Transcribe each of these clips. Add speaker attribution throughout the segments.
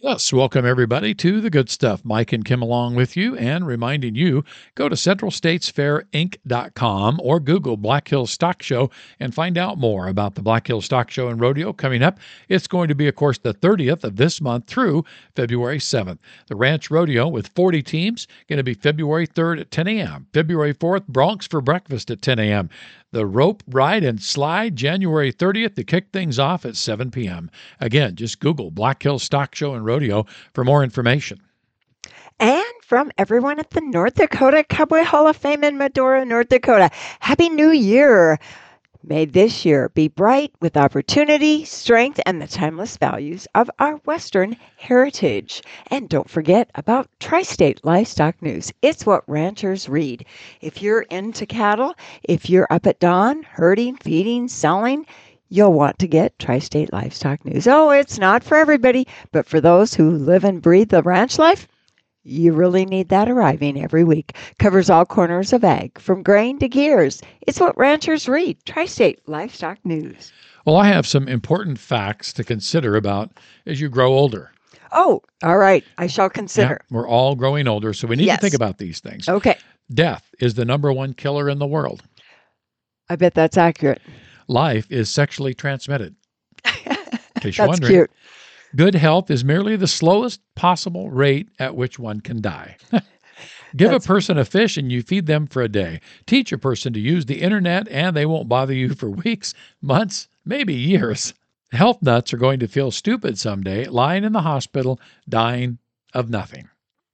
Speaker 1: Yes, welcome everybody to the good stuff. Mike and Kim along with you and reminding you, go to centralstatesfairinc.com or Google Black Hills Stock Show and find out more about the Black Hills Stock Show and Rodeo coming up. It's going to be, of course, the 30th of this month through February 7th. The Ranch Rodeo with 40 teams, going to be February 3rd at 10 a.m. February 4th, Bronx for breakfast at 10 a.m. The rope ride and slide January 30th to kick things off at 7 p.m. Again, just Google Black Hills Stock Show and Rodeo for more information.
Speaker 2: And from everyone at the North Dakota Cowboy Hall of Fame in Medora, North Dakota, Happy New Year! May this year be bright with opportunity, strength, and the timeless values of our Western heritage. And don't forget about Tri-State Livestock News. It's what ranchers read. If you're into cattle, if you're up at dawn, herding, feeding, selling, you'll want to get Tri-State Livestock News. Oh, it's not for everybody, but for those who live and breathe the ranch life, you really need that arriving every week. Covers all corners of ag, from grain to gears. It's what ranchers read. Tri-State Livestock News.
Speaker 1: Well, I have some important facts to consider about as you grow older.
Speaker 2: Oh, all right. I shall consider.
Speaker 1: Yeah, we're all growing older, so we need to think about these things.
Speaker 2: Okay.
Speaker 1: Death is the number one killer in the world.
Speaker 2: I bet that's accurate.
Speaker 1: Life is sexually transmitted. In case you're
Speaker 2: That's
Speaker 1: wondering.
Speaker 2: cute.
Speaker 1: Good health is merely the slowest possible rate at which one can die. Give a person a fish and you feed them for a day. Teach a person to use the internet and they won't bother you for weeks, months, maybe years. Health nuts are going to feel stupid someday, lying in the hospital, dying of nothing.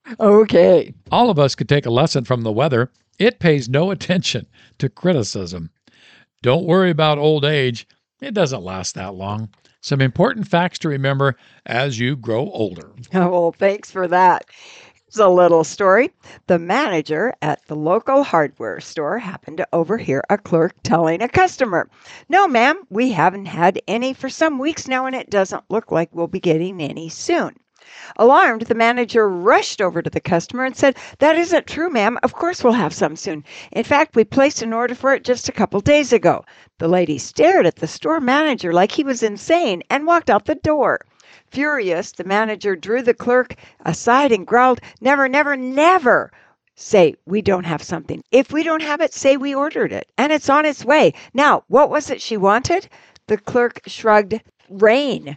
Speaker 2: Okay.
Speaker 1: All of us could take a lesson from the weather. It pays no attention to criticism. Don't worry about old age. It doesn't last that long. Some important facts to remember as you grow older.
Speaker 2: Oh, well, thanks for that. Here's a little story. The manager at the local hardware store happened to overhear a clerk telling a customer, "No, ma'am, we haven't had any for some weeks now, and it doesn't look like we'll be getting any soon." Alarmed, the manager rushed over to the customer and said, "That isn't true, ma'am. Of course we'll have some soon. In fact, we placed an order for it just a couple days ago." The lady stared at the store manager like he was insane and walked out the door. Furious, the manager drew the clerk aside and growled, "Never, never, never say we don't have something. If we don't have it, say we ordered it, and it's on its way. Now, what was it she wanted?" The clerk shrugged. "Rain."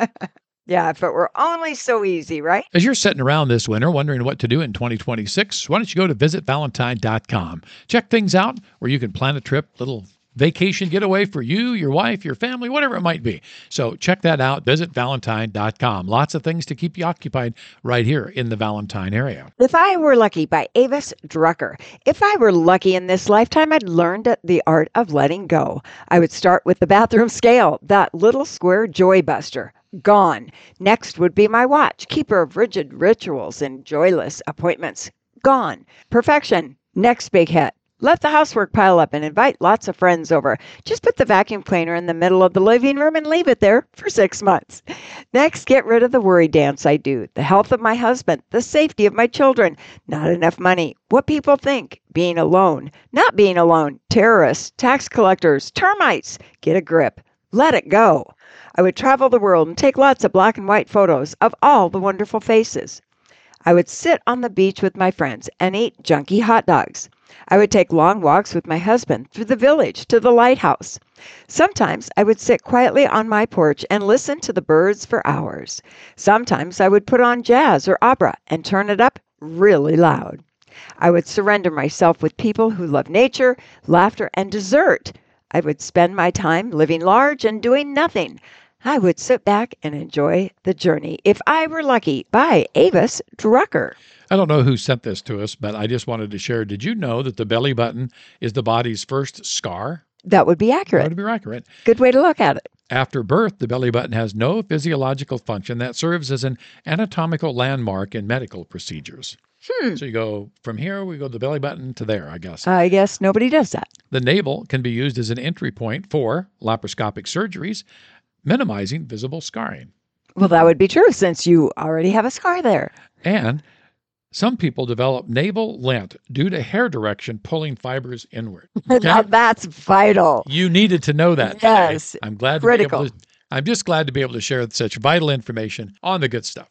Speaker 2: Yeah, if it were only so easy, right?
Speaker 1: As you're sitting around this winter wondering what to do in 2026, why don't you go to visitvalentine.com. Check things out where you can plan a trip, little vacation getaway for you, your wife, your family, whatever it might be. So check that out, visitvalentine.com. Lots of things to keep you occupied right here in the Valentine area.
Speaker 2: If I Were Lucky by Avis Drucker. If I were lucky in this lifetime, I'd learned the art of letting go. I would start with the bathroom scale, that little square joy buster. Gone. Next would be my watch, keeper of rigid rituals and joyless appointments. Gone. Perfection. Next big hit. Let the housework pile up and invite lots of friends over. Just put the vacuum cleaner in the middle of the living room and leave it there for 6 months. Next, get rid of the worry dance I do. The health of my husband, the safety of my children, not enough money, what people think, being alone, not being alone, terrorists, tax collectors, termites. Get a grip. Let it go. I would travel the world and take lots of black and white photos of all the wonderful faces. I would sit on the beach with my friends and eat junky hot dogs. I would take long walks with my husband through the village to the lighthouse. Sometimes I would sit quietly on my porch and listen to the birds for hours. Sometimes I would put on jazz or opera and turn it up really loud. I would surrender myself with people who love nature, laughter, and dessert. I would spend my time living large and doing nothing. I would sit back and enjoy the journey. If I Were Lucky by Avis Drucker.
Speaker 1: I don't know who sent this to us, but I just wanted to share. Did you know that the belly button is the body's first scar?
Speaker 2: That would be accurate.
Speaker 1: That would be accurate.
Speaker 2: Good way to look at it.
Speaker 1: After birth, the belly button has no physiological function that serves as an anatomical landmark in medical procedures. So you go from here, we go the belly button to there, I guess.
Speaker 2: I guess nobody does that.
Speaker 1: The navel can be used as an entry point for laparoscopic surgeries, minimizing visible scarring.
Speaker 2: Well, that would be true since you already have a scar there.
Speaker 1: And some people develop navel lint due to hair direction pulling fibers inward.
Speaker 2: Now that's vital.
Speaker 1: You needed to know that.
Speaker 2: Yes.
Speaker 1: I'm glad
Speaker 2: Critical.
Speaker 1: I'm just glad to be able to share such vital information on the good stuff.